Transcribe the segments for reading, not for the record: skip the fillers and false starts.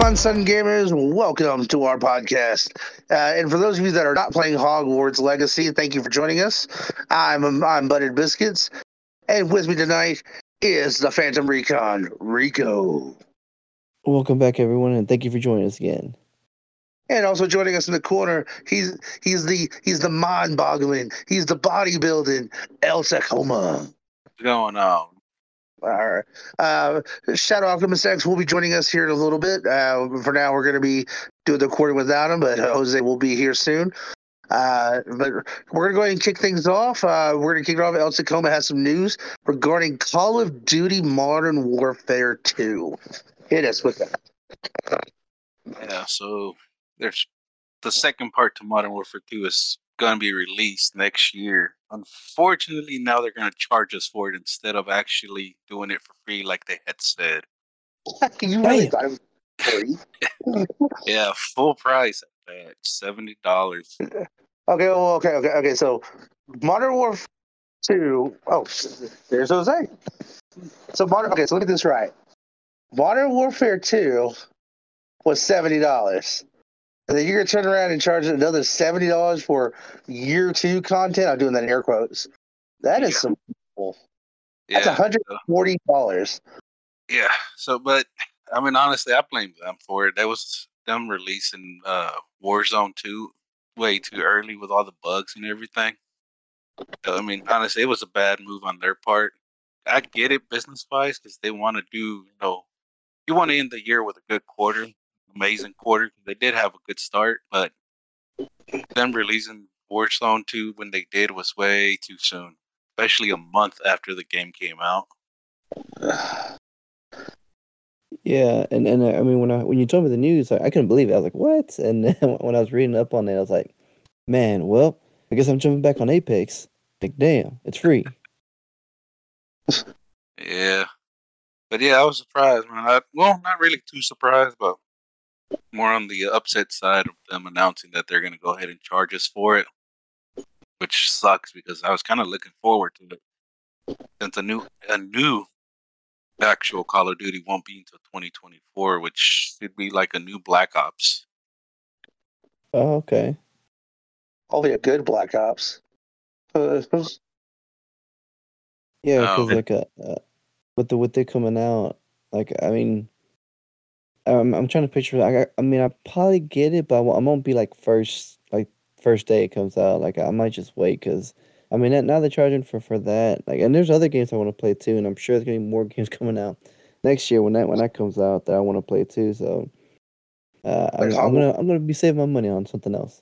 on, Sun Gamers? Welcome to our podcast. And for those of you that are not playing Hogwarts Legacy, thank you for joining us. I'm Buttered Biscuits, and with me tonight is the Phantom Recon, Rico. Welcome back, everyone, and thank you for joining us again. And also joining us in the corner, he's the mind-boggling, he's the bodybuilding, El Tacoma. What's going on? All right. Shadow Alchemist X will be joining us here in a little bit. For now, we're going to be doing the recording without him, but Jose will be here soon. But we're going to go ahead and kick things off. We're going to kick it off. El Tacoma has some news regarding Call of Duty Modern Warfare 2. Hit us with that. Yeah, so there's the second part to Modern Warfare 2 is going to be released next year. Unfortunately, now they're going to charge us for it instead of actually doing it for free like they had said. You really thought it was free? Yeah, full price at that, $70. Okay. So, Modern Warfare 2. Oh, there's Jose. So look at this right. Modern Warfare 2 was $70. And then you're going to turn around and charge another $70 for year 2 content. I'm doing that in air quotes. That is some cool. That's $140. Yeah. So, but I mean, honestly, I blame them for it. That was them releasing Warzone 2 way too early with all the bugs and everything. So, I mean, honestly, it was a bad move on their part. I get it business-wise because they want to do, you want to end the year with a good quarter, amazing quarter. They did have a good start, but them releasing Warzone 2 when they did was way too soon, especially a month after the game came out. Yeah, and I mean, when you told me the news, I couldn't believe it. I was like, what? And then when I was reading up on it, I was like, man, well, I guess I'm jumping back on Apex. Like, damn, it's free. Yeah. But yeah, I was surprised, man. Not really too surprised, but more on the upset side of them announcing that they're going to go ahead and charge us for it, which sucks because I was kind of looking forward to it. Since a new actual Call of Duty won't be until 2024, which should be like a new Black Ops. Oh, okay. Only a good Black Ops. Yeah, because like with it coming out, like I mean, I'm trying to picture. I mean, I probably get it, but I won't be like first day it comes out. Like I might just wait because I mean now they're charging for that. Like, and there's other games I want to play too, and I'm sure there's gonna be more games coming out next year when that comes out that I want to play too. So I'm gonna be saving my money on something else.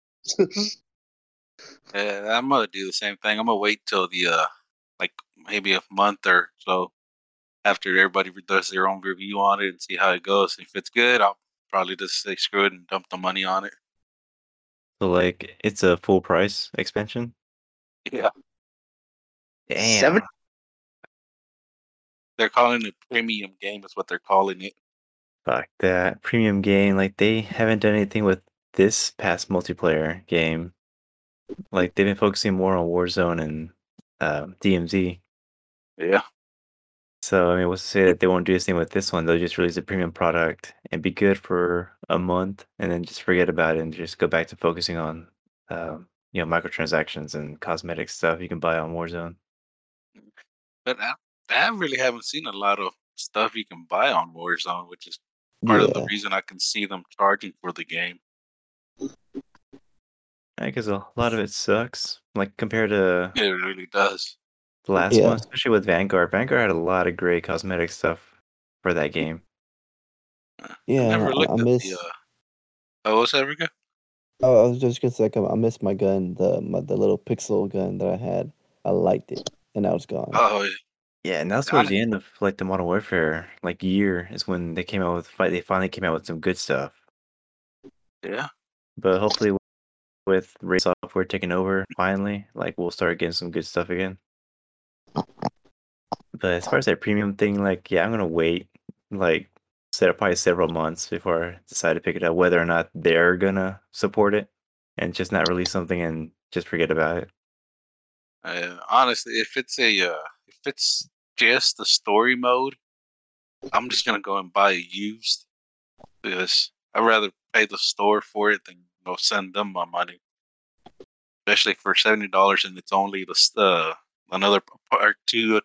Yeah, I'm gonna do the same thing. I'm gonna wait till the like maybe a month or so after everybody does their own review on it and see how it goes. If it's good, I'll probably just say screw it and dump the money on it. So, like, it's a full price expansion? Yeah. Damn. They're calling it premium game is what they're calling it. Fuck that. Premium game. Like, they haven't done anything with this past multiplayer game. Like, they've been focusing more on Warzone and DMZ. Yeah. So, I mean, what's to say that they won't do the same with this one? They'll just release a premium product and be good for a month and then just forget about it and just go back to focusing on, microtransactions and cosmetic stuff you can buy on Warzone. But I really haven't seen a lot of stuff you can buy on Warzone, which is part of the reason I can see them charging for the game. Because a lot of it sucks, like compared to it really does. The last one, especially with Vanguard. Vanguard had a lot of great cosmetic stuff for that game. Yeah, I never looked at miss. The, what was that, Rico? Oh, I was just gonna say, I missed my gun, the little pixel gun that I had. I liked it, and now it's gone. Oh, yeah. Yeah, and that's towards the end of like the Modern Warfare year is when they came out with They finally came out with some good stuff. Yeah, but hopefully with Raid Software taking over, finally, like we'll start getting some good stuff again. But as far as that premium thing, like I'm gonna wait like probably several months before I decide to pick it up, whether or not they're gonna support it and just not release something and just forget about it. Honestly, if it's just the story mode, I'm just gonna go and buy it used because I'd rather pay the store for it than send them my money. Especially for $70, and it's only another part to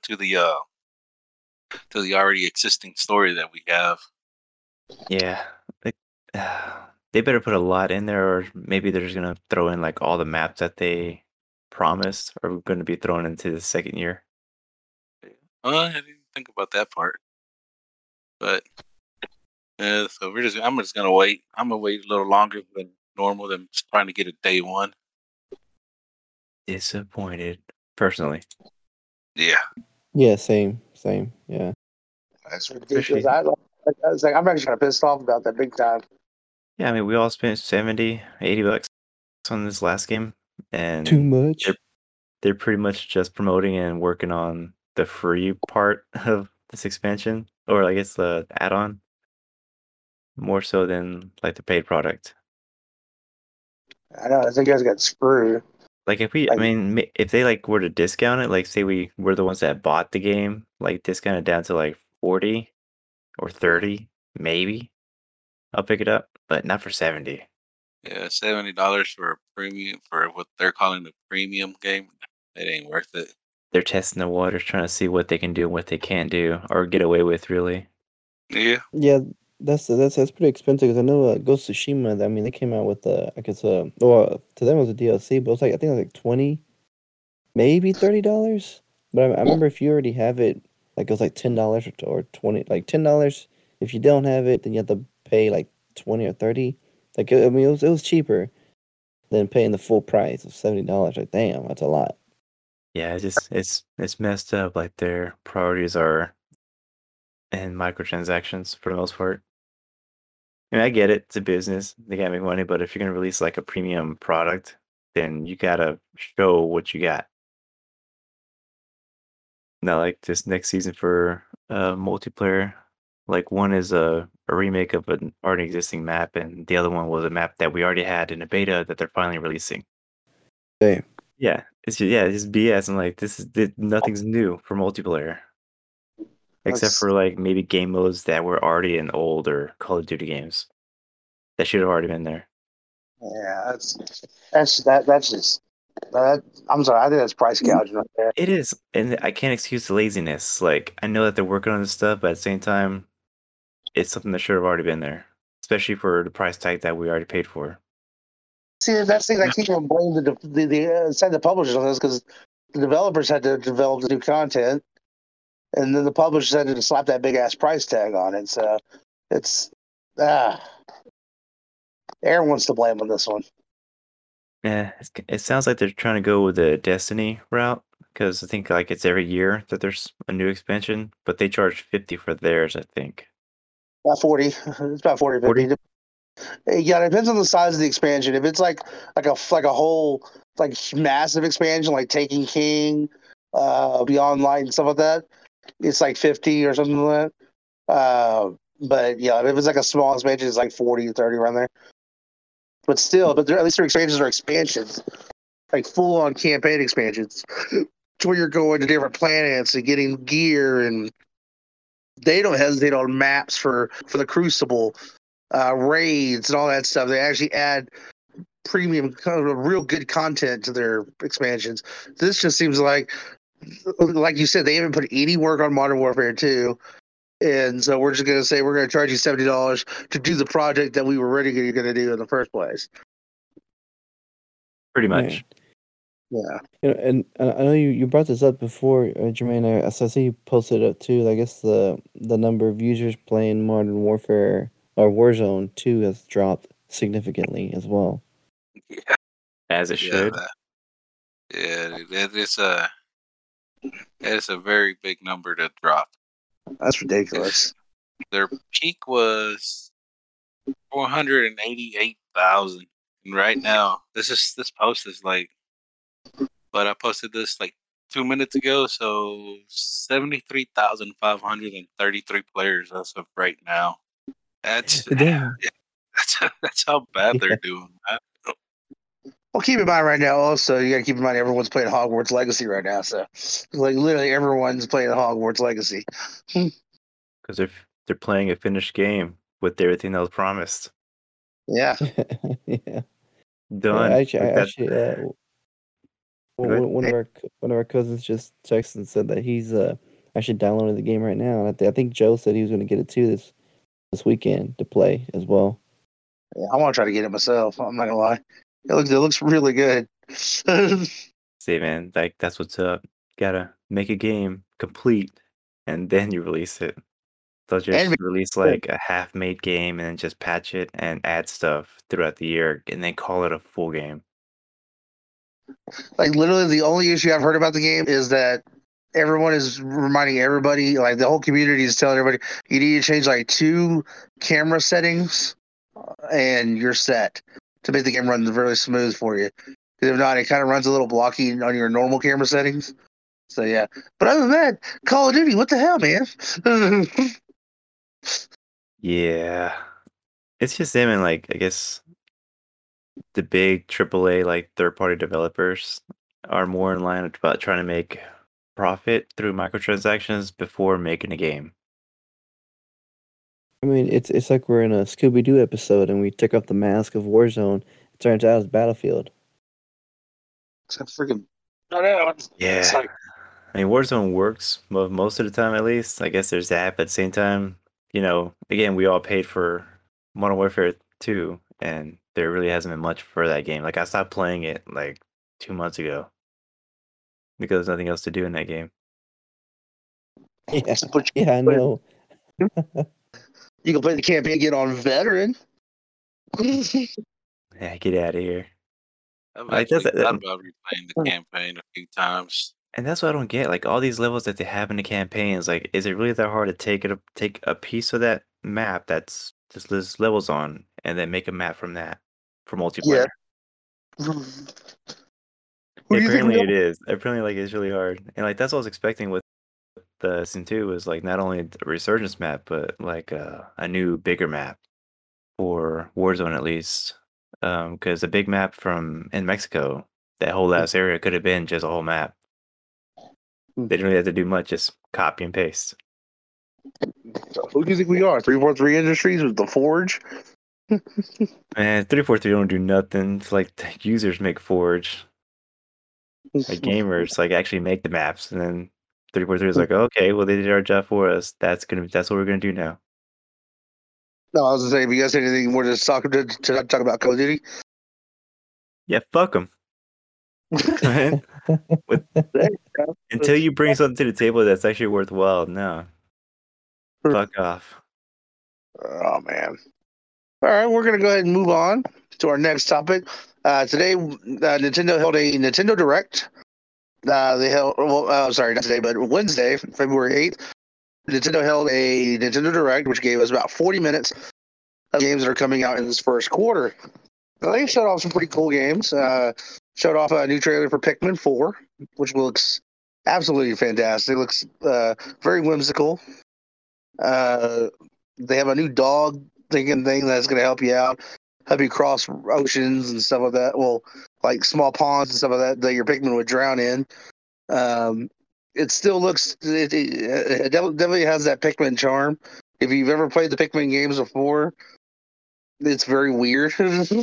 the already existing story that we have. Yeah, like, they better put a lot in there, or maybe they're just gonna throw in like all the maps that they promised are going to be thrown into the second year. I didn't think about that part, but so I'm just gonna wait. I'm gonna wait a little longer than normal than just trying to get it day one. Disappointed, personally. Yeah. Yeah, same. Yeah. That's ridiculous. Especially- I was like, I'm actually kind of pissed off about that big time. Yeah, I mean, we all spent $70-$80 on this last game, and Too much. they're pretty much just promoting and working on the free part of this expansion, or I guess the add-on, more so than like the paid product. I know. I think you guys got screwed. Like if we, I mean, if they like were to discount it, like say we were the ones that bought the game, like discount it down to like 40 or 30, maybe I'll pick it up, but not for 70. Yeah, $70 for a premium for what they're calling the premium game. It ain't worth it. They're testing the waters, trying to see what they can do and what they can't do, or get away with, really. Yeah. Yeah, that's pretty expensive because I know Ghost of Tsushima. I mean, they came out with I guess well to them it was a DLC, but it was like I think it was like 20, maybe $30. But I remember if you already have it, like it was like $10 or 20, like $10. If you don't have it, then you have to pay like 20 or 30. Like I mean, it was cheaper than paying the full price of $70. Like damn, that's a lot. Yeah, it's messed up. Like their priorities are in microtransactions for the most part. I mean, I get it; it's a business; they gotta make money. But if you're gonna release like a premium product, then you gotta show what you got. Not like this next season for multiplayer. Like one is a remake of an already existing map, and the other one was a map that we already had in a beta that they're finally releasing. Damn. Yeah, it's just BS, and like nothing's new for multiplayer, except for like maybe game modes that were already in older Call of Duty games that should have already been there. Yeah, that's just. I'm sorry. I think that's price gouging right there. It is, and I can't excuse the laziness. Like I know that they're working on this stuff, but at the same time, it's something that should have already been there, especially for the price tag that we already paid for. See, that's the thing. I keep on blaming the publishers on this because the developers had to develop the new content, and then the publishers had to slap that big ass price tag on it. So it's everyone's to blame on this one. Yeah, it sounds like they're trying to go with the Destiny route because I think like it's every year that there's a new expansion, but they charge 50 for theirs, I think. About 40. It's about 40, 50. 40? Yeah, it depends on the size of the expansion. If it's like a whole like massive expansion, like Taking King, Beyond Light and stuff like that, it's like 50 or something like that. But yeah, if it's like a small expansion, it's like 40, 30 around there. But still, at least their expansions are expansions, like full on campaign expansions, to where you're going to different planets and getting gear, and they don't hesitate on maps for the Crucible. Raids and all that stuff. They actually add premium, kind of real good content to their expansions. This just seems like you said, they haven't put any work on Modern Warfare 2. And so we're just going to say we're going to charge you $70 to do the project that we were already going to do in the first place. Pretty much. Yeah. And I know you brought this up before, Jermaine. I see you posted it up too. I guess the number of users playing Modern Warfare or Warzone 2 has dropped significantly as well. Yeah. As it should. It's a very big number to drop. That's ridiculous. Their peak was 488,000, and right now this post is like, but I posted this like 2 minutes ago, so 73,533 players as of right now. That's how bad they're doing. Well, keep in mind right now. Also, you got to keep in mind everyone's playing Hogwarts Legacy right now. So, like, literally everyone's playing Hogwarts Legacy. Because they're playing a finished game. with everything that was promised. Yeah. Yeah. Done. Actually, Like that. Go ahead. one of our cousins just texted and said that he's actually downloading the game right now, and I think Joe said he was going to get it too this weekend to play as well. Yeah, I want to try to get it myself. I'm not gonna lie. It looks really good. See, man, like that's what's up. Gotta make a game complete, and then you release it. They'll just And release like a half-made game and then just patch it and add stuff throughout the year, and then call it a full game. like literally, the only issue I've heard about the game is that everyone is reminding everybody, like the whole community is telling everybody, you need to change like 2 camera settings, and you're set to make the game run really smooth for you. Because if not, it kind of runs a little blocky on your normal camera settings. So yeah, but other than that, Call of Duty, what the hell, man? Yeah, it's just them and like I guess the big AAA like third-party developers are more in line about trying to make profit through microtransactions before making a game. I mean, it's like we're in a Scooby Doo episode and we took off the mask of Warzone. It turns out it's Battlefield. It's a freaking. I know. It's Yeah. like, I mean, Warzone works most of the time, at least. I guess there's that, but at the same time, again, we all paid for Modern Warfare 2, and there really hasn't been much for that game. Like, I stopped playing it like 2 months ago because there's nothing else to do in that game. Yeah, yeah, I know. You can play the campaign, get on veteran. Yeah, get out of here. I've Like, actually that's thought about replaying the campaign a few times. And that's what I don't get. Like all these levels that they have in the campaigns, like, is it really that hard to take a piece of that map that's just lists levels on, and then make a map from that for multiplayer? Who do you think Apparently we it is. Apparently, like it's really hard, and like that's what I was expecting with the Sin 2 was like not only a resurgence map, but like a new bigger map for Warzone at least. Because a big map from in Mexico, that whole last area could have been just a whole map. They didn't really have to do much, just copy and paste. Who do you think we are? 343 Industries with the Forge? Man, 343 don't do nothing. It's like the users make Forge. Like gamers like actually make the maps, and then 343 is like, okay, well they did our job for us. That's what we're gonna do now. No, I was gonna say, if you guys have anything more to talk about Call of Duty? Yeah, fuck them. Until you bring something to the table that's actually worthwhile, no. Fuck off. Oh man. All right, we're gonna go ahead and move on to our next topic. Today, Nintendo held a Nintendo Direct. They held, sorry, not today, but Wednesday, February 8th. Nintendo held a Nintendo Direct, which gave us about 40 minutes of games that are coming out in this first quarter. They showed off some pretty cool games. Showed off a new trailer for Pikmin 4, which looks absolutely fantastic. It looks very whimsical. They have a new dog thing that's going to help you out, help you cross oceans and stuff like that. Well, like small ponds and stuff like that your Pikmin would drown in. It still looks, it definitely has that Pikmin charm. If you've ever played the Pikmin games before, it's very weird.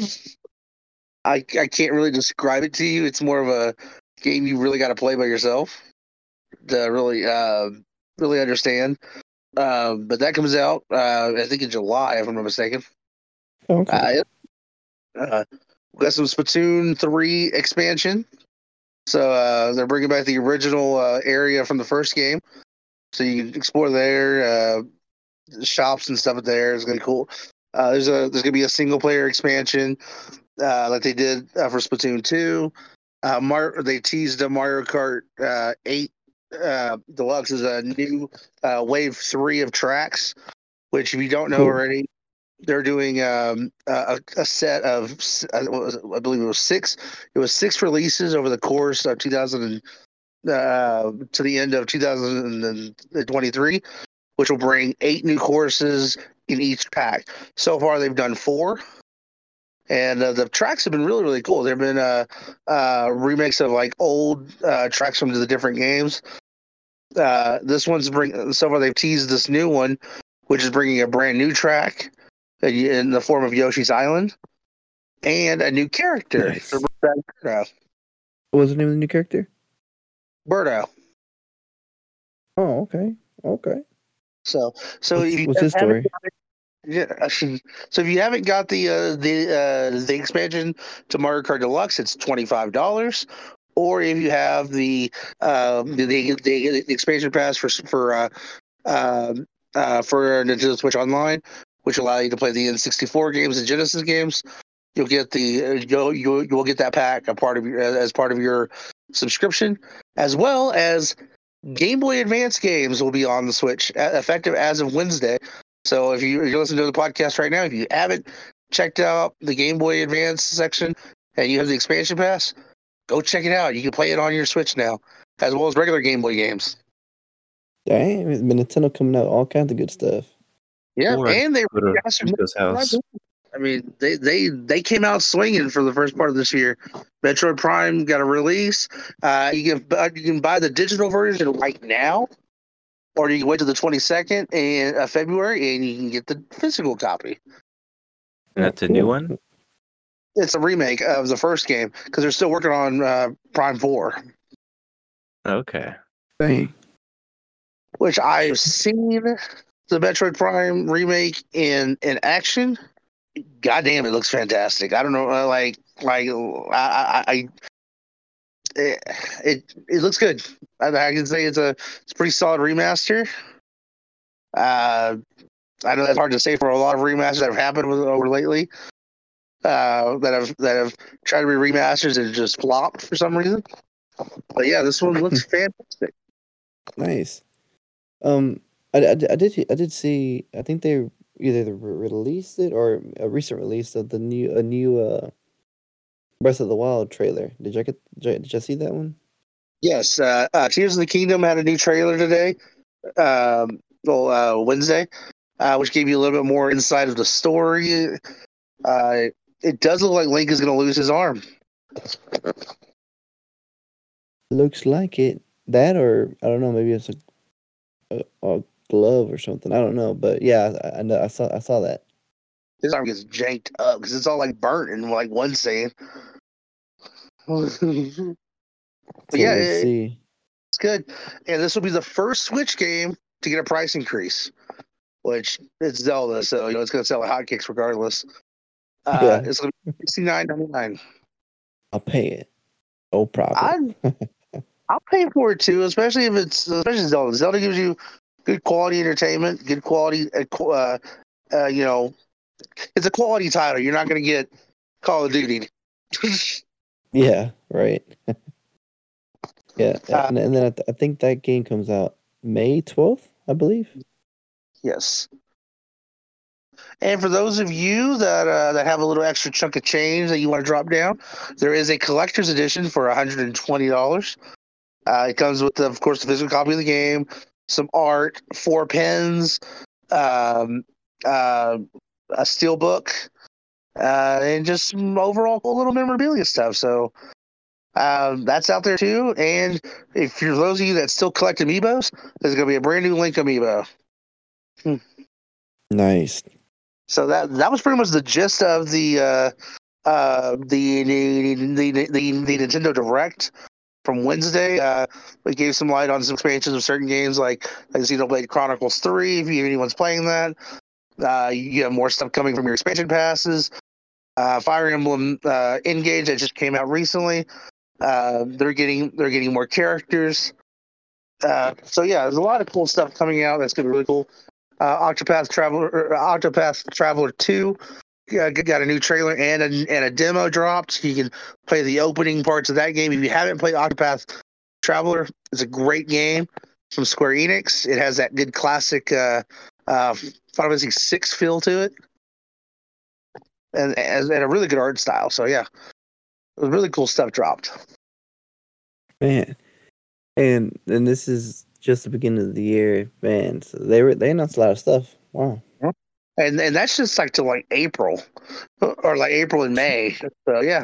I can't really describe it to you. It's more of a game you really got to play by yourself to really understand. But that comes out, I think in July, if I'm not mistaken. Okay. We got some Splatoon 3 expansion. So they're bringing back the original area from the first game. So you can explore there, shops and stuff there. It's going to be cool. There's going to be a single player expansion like they did for Splatoon 2. They teased a Mario Kart 8 Deluxe is a new Wave 3 of tracks, which if you don't know already, they're doing a set of, I believe it was 6. It was 6 releases over the course of 2000 to the end of 2023, which will bring 8 new courses in each pack. So far, they've done 4. And the tracks have been really, really cool. There have been remakes of like old tracks from the different games. This one's so far they've teased this new one, which is bringing a brand new track. in the form of Yoshi's Island, and a new character. Nice. Birdo. What was the name of the new character? Birdo. Oh, okay. Okay. So What's, if you what's his haven't story? Yeah, so if you haven't got the expansion to Mario Kart Deluxe, it's $25. Or if you have the expansion pass for Nintendo Switch Online, which allow you to play the N64 games and Genesis games, you'll get you'll get that pack as part of your subscription, as well as Game Boy Advance games will be on the Switch effective as of Wednesday. So if you're listening to the podcast right now, if you haven't checked out the Game Boy Advance section and you have the expansion pass, go check it out. You can play it on your Switch now, as well as regular Game Boy games. Dang, Nintendo coming out with all kinds of good stuff. Yeah, Or and they go to remastered. Rico's house. I mean, they came out swinging for the first part of this year. Metroid Prime got a release. You can buy the digital version right now, or you can wait till the 22nd in February, and you can get the physical copy. And that's a new one? It's a remake of the first game because they're still working on Prime 4, Okay. Dang. which I've seen the Metroid Prime remake in action. God damn, it looks fantastic. I don't know, it looks good. I can say it's a pretty solid remaster. I know that's hard to say for a lot of remasters that have happened over lately. That have tried to be remasters and just flopped for some reason. But yeah, this one looks fantastic. Nice. I did see. I think they either released it or a recent release of a new Breath of the Wild trailer. Did you see that one? Yes, Tears of the Kingdom had a new trailer today, Wednesday, which gave you a little bit more insight of the story. It does look like Link is going to lose his arm. Looks like it. That or I don't know. Maybe it's a glove or something. I don't know. But yeah, I know. I saw that. His arm gets janked up because it's all like burnt in like one scene. But So yeah, we'll see. it's good. And this will be the first Switch game to get a price increase, which it's Zelda, so it's going to sell like hotcakes regardless. Yeah. It's going to be $69.99. I'll pay it. No problem. I'll pay for it too, especially Zelda. Zelda gives you good quality entertainment, good quality. It's a quality title. You're not going to get Call of Duty. Yeah. Right. Yeah. And then I think that game comes out May 12th, I believe. Yes. And for those of you that have a little extra chunk of change that you want to drop down, there is a collector's edition for $120. It comes with, of course, the physical copy of the game, some art, 4 pens, a steel book, and just some overall cool little memorabilia stuff. So that's out there too. And if for those of you that still collect amiibos, there's going to be a brand new Link amiibo. Nice. So that was pretty much the gist of the Nintendo Direct from Wednesday. We gave some light on some expansions of certain games like Xenoblade Chronicles 3. If anyone's playing that, you have more stuff coming from your expansion passes. Fire Emblem Engage that just came out recently. They're getting more characters. So yeah, there's a lot of cool stuff coming out that's gonna be really cool. Octopath Traveler 2 got a new trailer and a demo dropped. You can play the opening parts of that game. If you haven't played Octopath Traveler, it's a great game from Square Enix. It has that good classic Final Fantasy 6 feel to it, and a really good art style. So yeah, it was really cool stuff dropped. Man. And this is just the beginning of the year, man. So they announced a lot of stuff. Wow. And that's just like till like April, or like April and May. So yeah.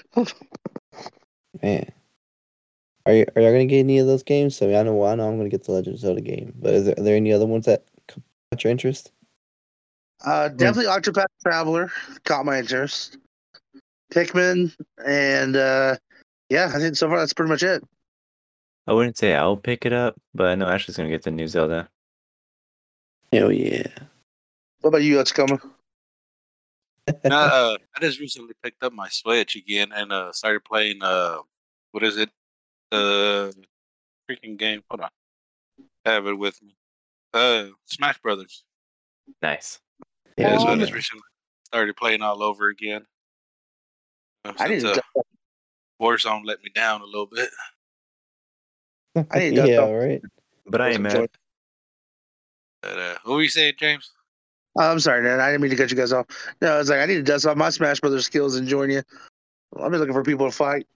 Man. Are y'all gonna get any of those games? I mean, I know I'm gonna get the Legend of Zelda game, but are there any other ones that caught your interest? Definitely Octopath Traveler caught my interest. Pikmin, and yeah, I think so far that's pretty much it. I wouldn't say I'll pick it up, but I know Ashley's gonna get the new Zelda. Hell yeah. What about you, Otsukoma? No, I just recently picked up my Switch again and started playing. What is it? The freaking game. Hold on, I have it with me. Smash Brothers. Nice. Yeah, so I Yeah. just recently started playing all over again. I need Since to. Warzone let me down a little bit. I need to. Yeah, right. But I ain't mad. But what were you saying, James? I'm sorry, man. I didn't mean to cut you guys off. No, it's like I need to dust off my Smash Brothers skills and join you. I'm just looking for people to fight.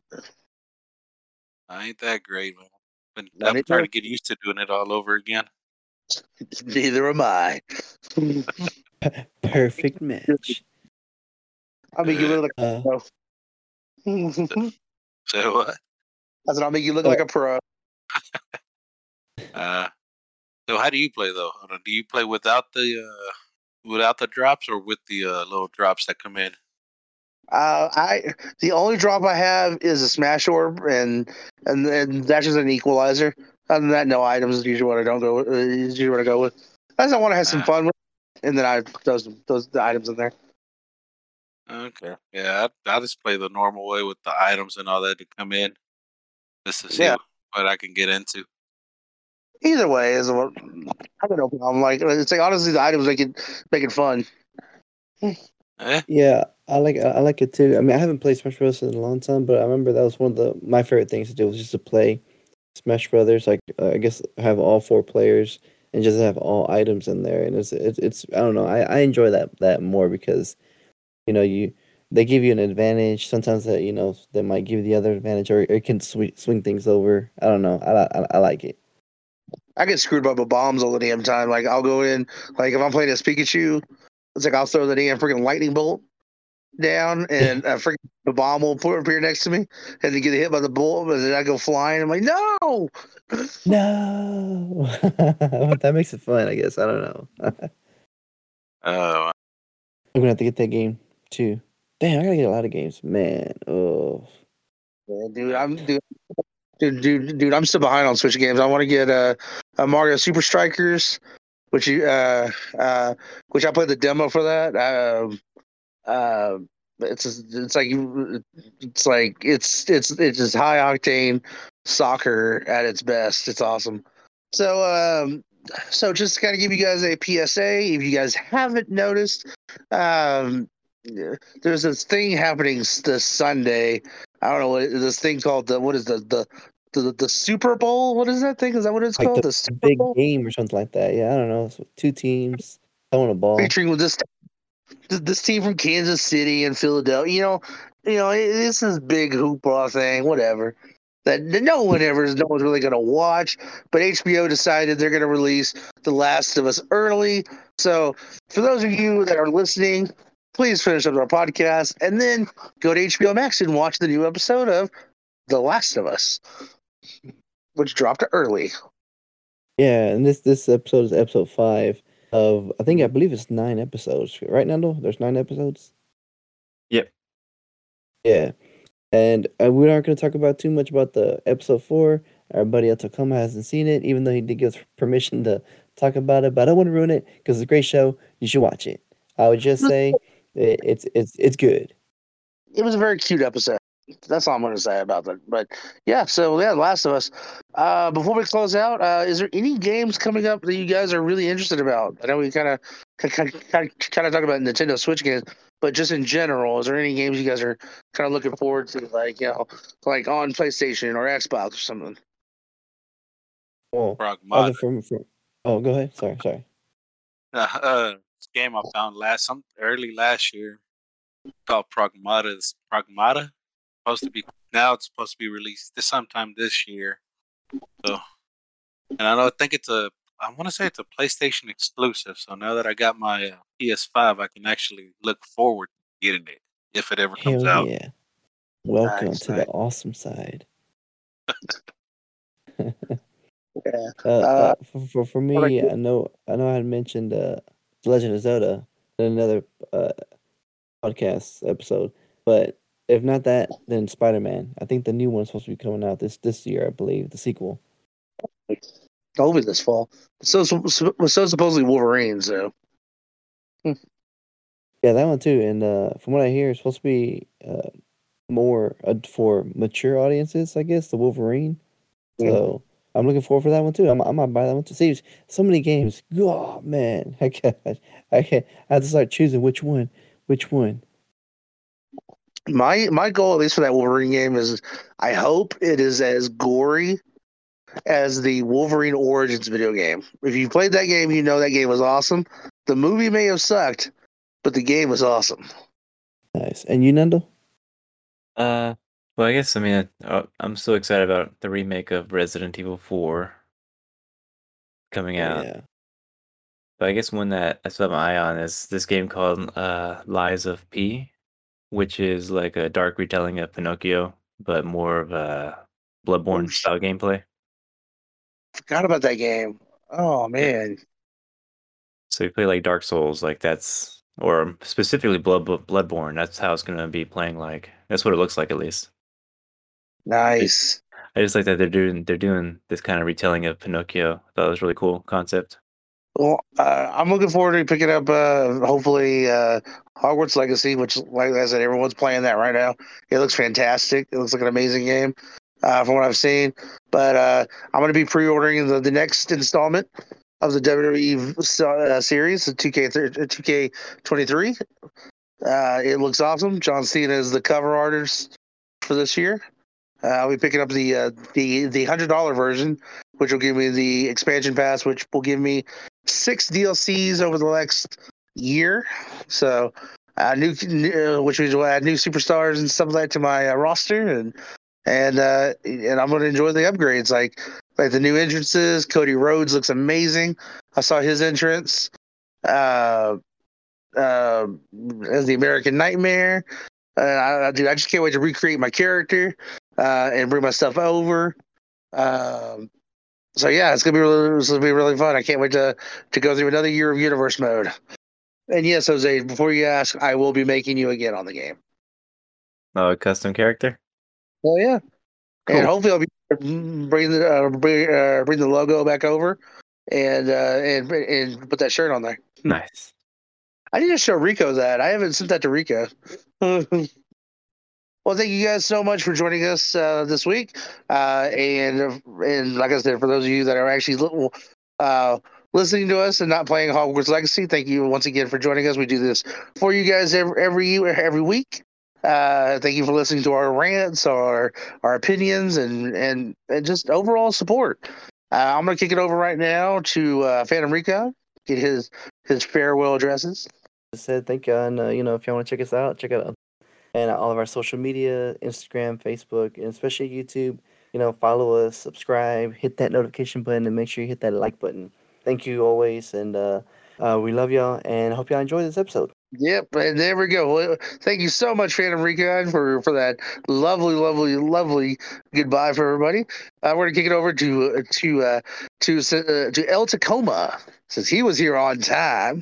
I ain't that great, man. Not I'm trying either. to get used to doing it all over again. Neither am I. Perfect match. I'll make you look like Uh, a pro. So what? I said I'll make you look like a pro. So how do you play though? Do you play without the drops or with the little drops that come in? The only drop I have is a Smash Orb, and that's just an equalizer. Other than that, no items is usually what I don't go. With, is usually what I go with. Unless I want to have some fun with, and then I those the items in there. Okay, yeah, I just play the normal way with the items and all that to come in, just to see Yeah. what I can get into. Either way is what I don't know. I'm like it's like honestly the items make it fun. Eh? yeah, I like it too. I mean, I haven't played Smash Bros. In a long time, but I remember that was one of my favorite things to do was just to play Smash Brothers. Like I guess have all 4 players and just have all items in there, and it's I don't know. I enjoy that more because they give you an advantage. Sometimes that they might give you the other advantage, or it can swing things over. I don't know. I like it. I get screwed by the bombs all the damn time. Like I'll go in, like if I'm playing as Pikachu, it's like I'll throw the damn freaking lightning bolt down, and freaking the bomb will appear next to me, and then get hit by the bolt, and then I go flying. I'm like, no. No, that makes it fun. I guess I don't know. Oh, I'm gonna have to get that game too. Damn, I gotta get a lot of games, man. Oh, Yeah, dude, I'm still behind on Switch games. I want to get a Mario Super Strikers, which which I played the demo for that. It's just high octane soccer at its best. It's awesome. So just to kind of give you guys a PSA, if you guys haven't noticed, um, there's this thing happening this Sunday. I don't know this thing called the Super Bowl. What is that thing? Is that what it's like called? the The Super big Bowl, game or something like that. Yeah, I don't know. So 2 teams throwing a ball. featuring with this team from Kansas City and Philadelphia. This is big hoopla thing. Whatever. That no one's really going to watch, but HBO decided they're going to release The Last of Us early. So, for those of you that are listening, please finish up our podcast and then go to HBO Max and watch the new episode of The Last of Us, which dropped early. Yeah, and this episode is episode 5 of I believe it's 9 episodes. Right, Nando? There's 9 episodes. Yep. Yeah. And we aren't going to talk about too much about the episode 4. Our buddy Otakoma hasn't seen it, even though he did give us permission to talk about it. But I don't want to ruin it because it's a great show. You should watch it. I would just say it's good. It was a very cute episode. That's all I'm going to say about that. But yeah, Last of Us. Before we close out, is there any games coming up that you guys are really interested about? I know we kind of talk about Nintendo Switch games, but just in general, is there any games you guys are kind of looking forward to, like like on PlayStation or Xbox or something? Well, Pragmata. other from oh, go ahead. Sorry. This game I found early last year called Pragmata. It's Pragmata. It's supposed to be released sometime this year. So, and I think I want to say it's a PlayStation exclusive. So now that I got my PS5, I can actually look forward to getting it if it ever comes Hell out. yeah! Welcome Nice, to the awesome side. Yeah. For me, I know I had mentioned The Legend of Zelda. in another podcast episode. But if not that, then Spider-Man. I think the new one's supposed to be coming out this year, I believe, the sequel. Hopefully this fall. So supposedly Wolverine. So Yeah, that one too. And from what I hear, it's supposed to be more for mature audiences, I guess, the Wolverine. So I'm looking forward for that one too. I might buy that one too. See, so many games. Oh man, I have to start choosing which one. my goal, at least for that Wolverine game, is I hope it is as gory as the Wolverine Origins video game. If you played that game, you know that game was awesome. The movie may have sucked, but the game was awesome. Nice. And you, Nando? Well, I guess I'm so excited about the remake of Resident Evil 4 coming out. Yeah. But I guess one that I still have my eye on is this game called Lies of P, which is like a dark retelling of Pinocchio, but more of a Bloodborne style gameplay. Forgot about that game. Oh man. So you play like Dark Souls, like that's, or specifically Bloodborne. That's how it's gonna be playing like. That's what it looks like, at least. Nice. I just like that they're doing this kind of retelling of Pinocchio. I thought it was a really cool concept. Well, I'm looking forward to picking up, hopefully, Hogwarts Legacy, which, like I said, everyone's playing that right now. It looks fantastic. It looks like an amazing game, from what I've seen. But I'm going to be pre-ordering the next installment of the WWE series, the 2K23. It looks awesome. John Cena is the cover artist for this year. I'll be picking up the $100 version, which will give me the expansion pass, which will give me 6 DLCs over the next year. So, which means we'll add new superstars and stuff like that to my roster, and I'm going to enjoy the upgrades, like the new entrances. Cody Rhodes looks amazing. I saw his entrance as the American Nightmare. I just can't wait to recreate my character and bring my stuff over. So yeah, it's gonna be really fun. I can't wait to go through another year of universe mode. And yes, Jose, before you ask, I will be making you again on the game. Oh, a custom character? Oh yeah, Cool. and hopefully I'll be bring the logo back over and put that shirt on there. Nice. I need to show Rico that. I haven't sent that to Rico. Well, thank you guys so much for joining us this week. And like I said, for those of you that are actually listening to us and not playing Hogwarts Legacy, thank you once again for joining us. We do this for you guys every week. Thank you for listening to our rants, our opinions, and just overall support. I'm going to kick it over right now to Phantom Rico, get his farewell addresses. I said thank you, and if you want to check us out, check it out. And all of our social media, Instagram, Facebook, and especially YouTube. Follow us, subscribe, hit that notification button, and make sure you hit that like button. Thank you always, and we love y'all, and hope y'all enjoy this episode. Yep, and there we go. Well, thank you so much, Phantom Recon, for that lovely goodbye for everybody. We're gonna kick it over to El Tacoma, since he was here on time.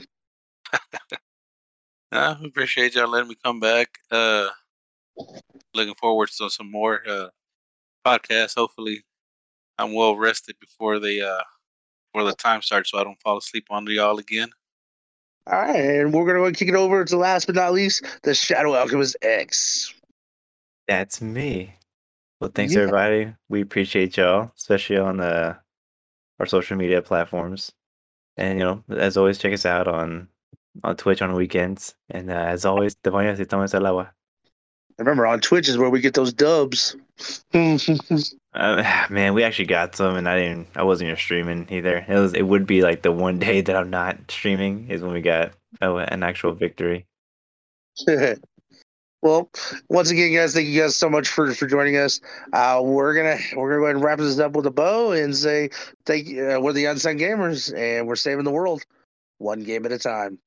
We appreciate y'all letting me come back. Looking forward to some more podcasts. Hopefully, I'm well rested before the time starts, so I don't fall asleep on y'all again. All right, and we're gonna kick it over to last but not least, the Shadow Alchemist X. That's me. Well, thanks Yeah. everybody. We appreciate y'all, especially on our social media platforms. And as always, check us out on Twitch on weekends. And as always, te bañas y tomas el agua. Remember, on Twitch is where we get those dubs. Man, we actually got some, and I wasn't even streaming either. It would be like the one day that I'm not streaming is when we got an actual victory. Well, once again, guys, thank you guys so much for joining us. We're gonna go ahead and wrap this up with a bow and say thank you. We're the Unsung Gamers, and we're saving the world one game at a time.